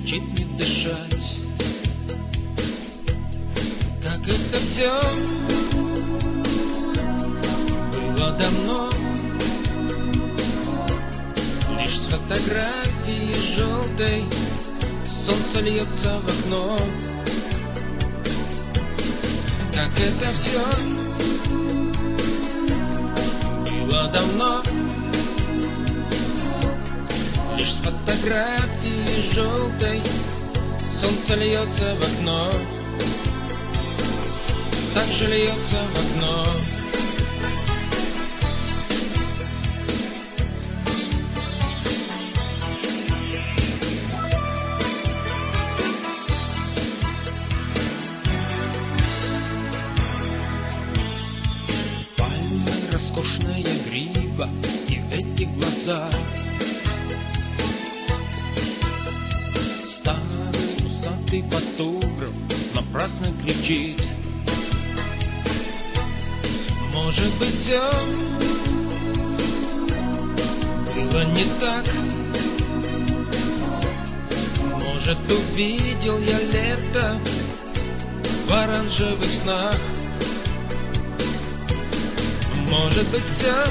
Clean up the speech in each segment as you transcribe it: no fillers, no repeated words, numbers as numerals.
учит не дышать. Как это все было давно, лишь с фотографии желтой солнце льется в окно. Как это все было давно, лишь с фотографии желтой солнце льется в окно. Так же льется в окно. Пальмы, роскошная грива и эти глаза. Старый усатый фотограф напрасно кричит. Может быть, все было не так. Может, увидел я лето в оранжевых снах. Может быть, все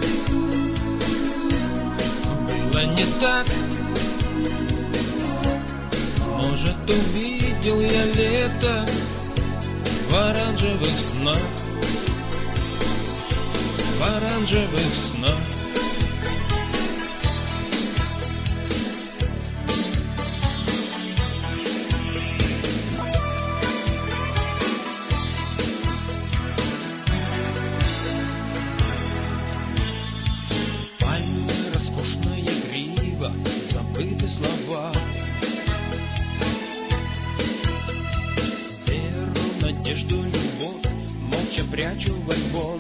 было не так. Может, увидел я лето в оранжевых снах. В оранжевых снах. Пальмы, роскошная грива, забыты слова. Веру, надежду, любовь молча прячу в альбом.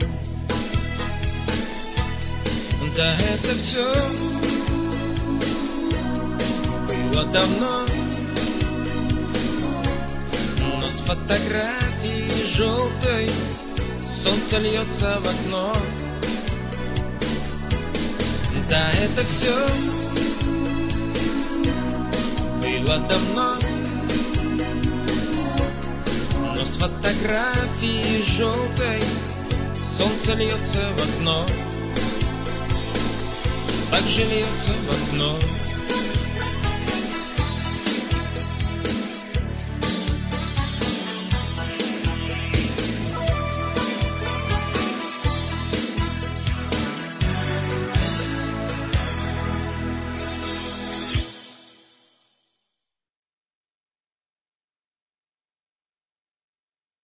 Да это все было давно, но с фотографии желтой солнце льется в окно. Да это все было давно, но с фотографии желтой солнце льется в окно. Так же льется в окно.